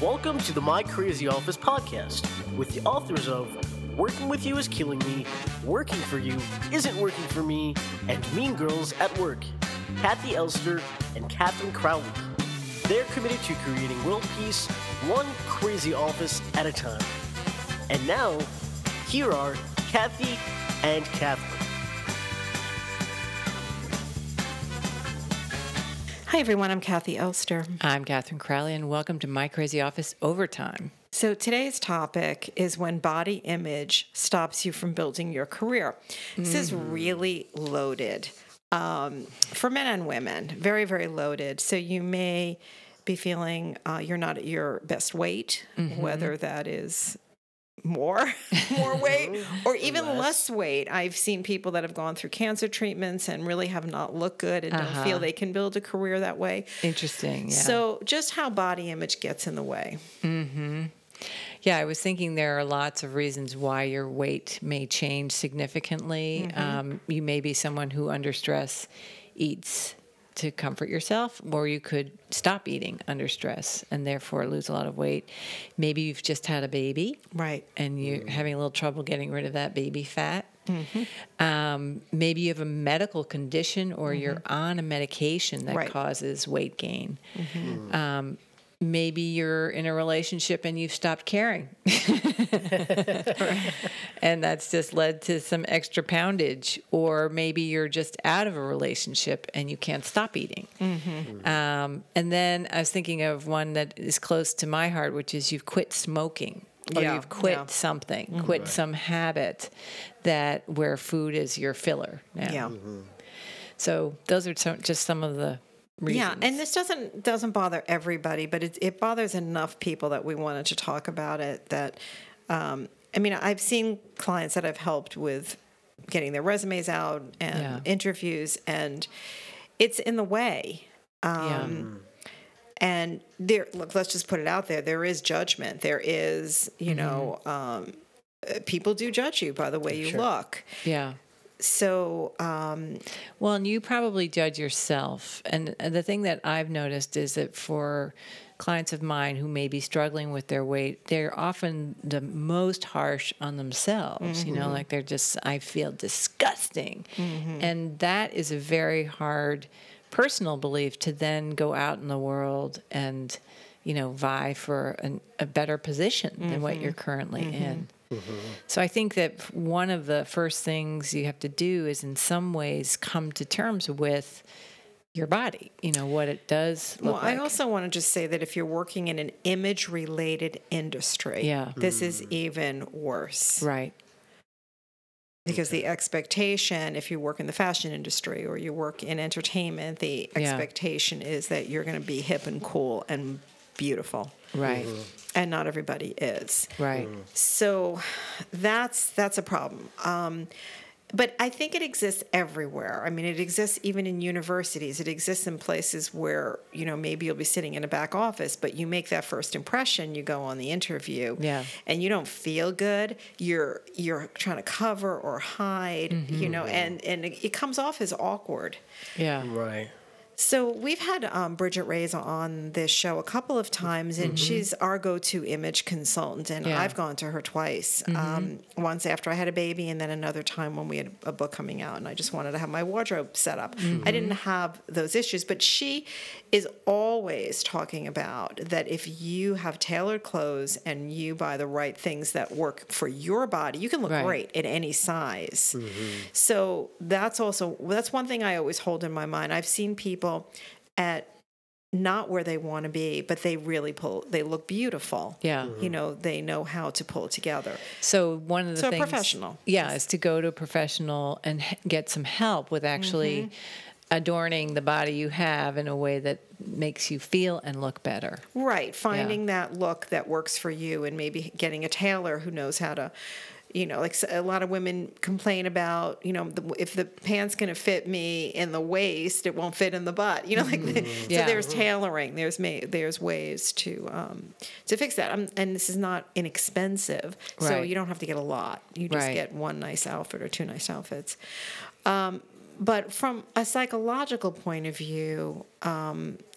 Welcome to the My Crazy Office podcast with the authors of Working With You Is Killing Me, Working For You Isn't Working For Me, and Mean Girls at Work, Kathy Elster and Catherine Crowley. They're committed to creating world peace, one crazy office at a time. And now, here are Kathy and Catherine. Hi, everyone. I'm Kathy Elster. I'm Catherine Crowley, and welcome to My Crazy Office Overtime. So today's topic is when body image stops you from building your career. This is really loaded for men and women, very, very loaded. So you may be feeling you're not at your best weight, whether that is more weight or even less weight. I've seen people that have gone through cancer treatments and really have not looked good and don't feel they can build a career that way. Interesting. Yeah. So just how body image gets in the way. Yeah, I was thinking there are lots of reasons why your weight may change significantly. You may be someone who under stress eats to comfort yourself, or you could stop eating under stress and therefore lose a lot of weight. Maybe you've just had a baby. Right. And you're having a little trouble getting rid of that baby fat. Maybe you have a medical condition or you're on a medication that causes weight gain. Maybe you're in a relationship and you've stopped caring. And that's just led to some extra poundage. Or maybe you're just out of a relationship and you can't stop eating. And then I was thinking of one that is close to my heart, which is you've quit smoking. Or you've quit something, quit some habit that where food is your filler now. So those are just some of the reasons. Yeah, and this doesn't bother everybody, but it bothers enough people that we wanted to talk about it. That I've seen clients that I've helped with getting their resumes out and interviews, and it's in the way. And let's just put it out there. There is judgment. There is, people do judge you by the way you look. Yeah. So, well, and you probably judge yourself. And the thing that I've noticed is that for clients of mine who may be struggling with their weight, they're often the most harsh on themselves. Like they're just, I feel disgusting. And that is a very hard personal belief to then go out in the world and, vie for a better position than what you're currently in. So I think that one of the first things you have to do is in some ways come to terms with your body, what it does look like. I also want to just say that if you're working in an image-related industry, this is even worse. Right. Because the expectation, if you work in the fashion industry or you work in entertainment, the expectation is that you're going to be hip and cool and beautiful. Right. And not everybody is. Right. So that's a problem. But I think it exists everywhere. I mean, it exists even in universities. It exists in places where, maybe you'll be sitting in a back office, but you make that first impression, you go on the interview, and you don't feel good. You're trying to cover or hide, and it comes off as awkward. Yeah. Right. So we've had Bridget Reyes on this show a couple of times, and she's our go-to image consultant, and I've gone to her twice, once after I had a baby and then another time when we had a book coming out, and I just wanted to have my wardrobe set up. I didn't have those issues, but she is always talking about that if you have tailored clothes and you buy the right things that work for your body, you can look great at any size. So that's one thing I always hold in my mind. I've seen people at not where they want to be, but they look beautiful. Yeah. They know how to pull it together. So one of the things, a professional. Is to go to a professional and get some help with actually adorning the body you have in a way that makes you feel and look better. Right. Finding that look that works for you and maybe getting a tailor who knows how to, like a lot of women complain about, if the pant's going to fit me in the waist, it won't fit in the butt. So there's tailoring. There's ways to fix that. And this is not inexpensive, so you don't have to get a lot. You just get one nice outfit or two nice outfits. But from a psychological point of view,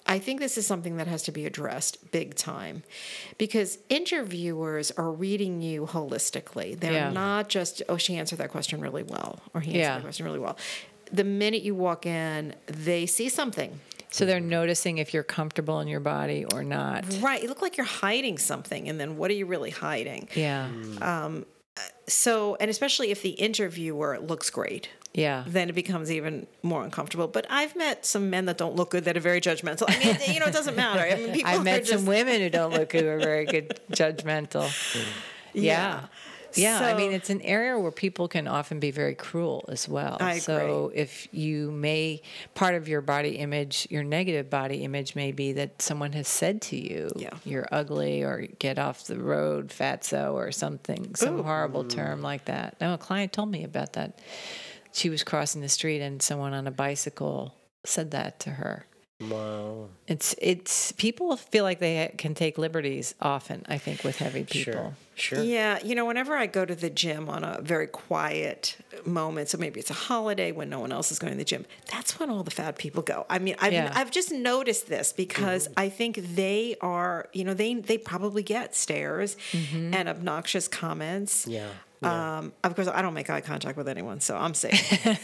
I think this is something that has to be addressed big time, because interviewers are reading you holistically. They're not just, oh, she answered that question really well, or he answered that question really well. The minute you walk in, they see something. So they're noticing if you're comfortable in your body or not. Right. You look like you're hiding something, and then what are you really hiding? Yeah. So, and especially if the interviewer looks great. Yeah. Then it becomes even more uncomfortable. But I've met some men that don't look good that are very judgmental. I mean, it doesn't matter. I mean, people I've met just... some women who don't look good who are very good judgmental. Yeah. Yeah, I mean, it's an area where people can often be very cruel as well. I agree. So if you part of your body image, your negative body image may be that someone has said to you, you're ugly, or get off the road, fatso, or something, some horrible term like that. No, a client told me about that. She was crossing the street and someone on a bicycle said that to her. Wow. It's people feel like they can take liberties often, I think, with heavy people. Sure. Yeah, whenever I go to the gym on a very quiet moment, so maybe it's a holiday when no one else is going to the gym, that's when all the fat people go. I mean, I've just noticed this because I think they are, they probably get stares and obnoxious comments. Yeah. Of course, I don't make eye contact with anyone, so I'm safe.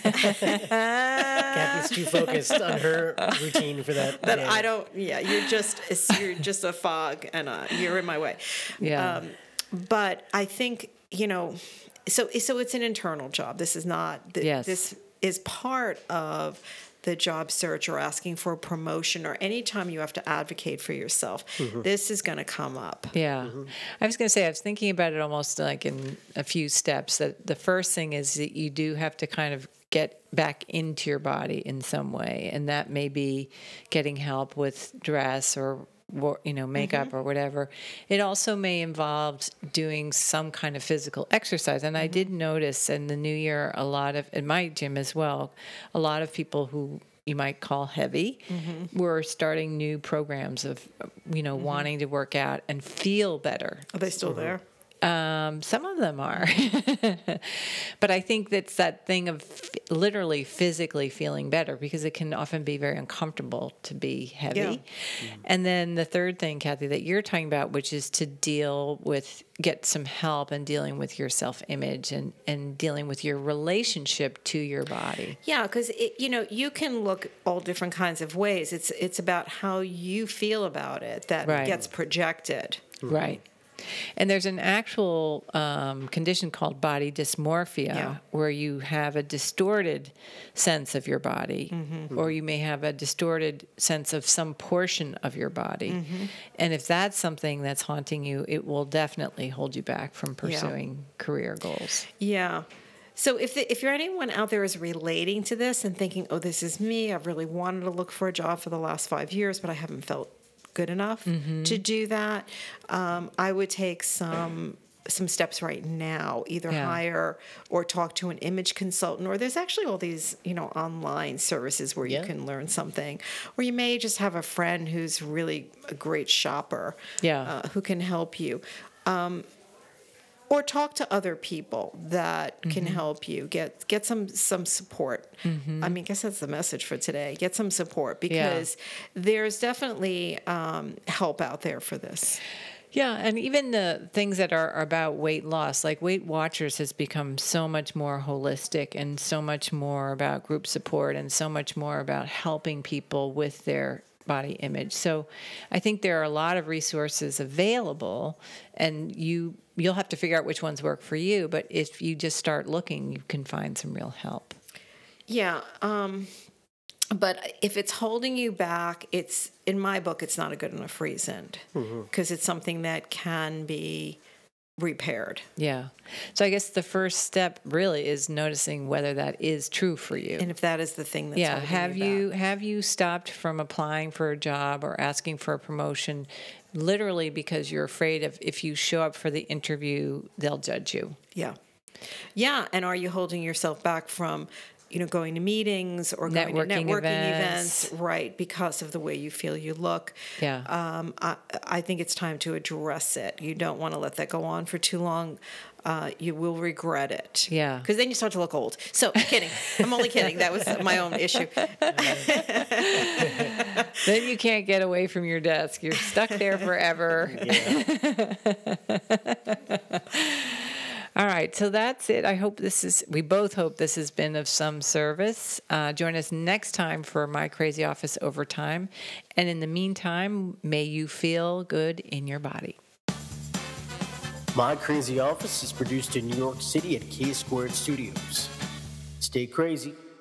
Kathy's too focused on her routine for that. That I don't. Yeah, you're just a fog, and you're in my way. Yeah. But I think so it's an internal job. This is not. This is part of the job search or asking for a promotion or anytime you have to advocate for yourself, this is going to come up. Yeah. I was going to say, I was thinking about it almost like in a few steps. That the first thing is that you do have to kind of get back into your body in some way. And that may be getting help with dress or makeup or whatever. It also may involve doing some kind of physical exercise. And I did notice in the new year, at my gym as well, a lot of people who you might call heavy were starting new programs of, wanting to work out and feel better. Are they still there? Some of them are. But I think that's that thing of literally physically feeling better, because it can often be very uncomfortable to be heavy. Yeah. And then the third thing, Kathy, that you're talking about, which is to get some help in dealing with your self-image and dealing with your relationship to your body. Yeah, because you can look all different kinds of ways. It's about how you feel about it that gets projected. Right. And there's an actual condition called body dysmorphia, where you have a distorted sense of your body, or you may have a distorted sense of some portion of your body. And if that's something that's haunting you, it will definitely hold you back from pursuing career goals. Yeah. So if you're anyone out there is relating to this and thinking, oh, this is me, I've really wanted to look for a job for the last 5 years, but I haven't felt good enough to do that, I would take some steps right now, either hire or talk to an image consultant, or there's actually all these online services where you can learn something, or you may just have a friend who's really a great shopper who can help you. Or talk to other people that can help you get some support. I mean, I guess that's the message for today. Get some support, because there's definitely help out there for this. Yeah, and even the things that are about weight loss, like Weight Watchers has become so much more holistic and so much more about group support and so much more about helping people with their body image. So I think there are a lot of resources available, and you'll have to figure out which ones work for you. But if you just start looking, you can find some real help. Yeah. But if it's holding you back, in my book, it's not a good enough reason, because it's something that can be repaired. Yeah. So I guess the first step really is noticing whether that is true for you. And if that is the thing that's holding you back. Have you stopped from applying for a job or asking for a promotion literally because you're afraid of, if you show up for the interview, they'll judge you? Yeah. Yeah. And are you holding yourself back from going to meetings or going to Networking events, right, because of the way you feel you look. Yeah. I think it's time to address it. You don't want to let that go on for too long. You will regret it. Yeah. Because then you start to look old. So, kidding. I'm only kidding. That was my own issue. Then you can't get away from your desk. You're stuck there forever. All right, so that's it. We both hope this has been of some service. Join us next time for My Crazy Office Overtime. And in the meantime, may you feel good in your body. My Crazy Office is produced in New York City at K Squared Studios. Stay crazy.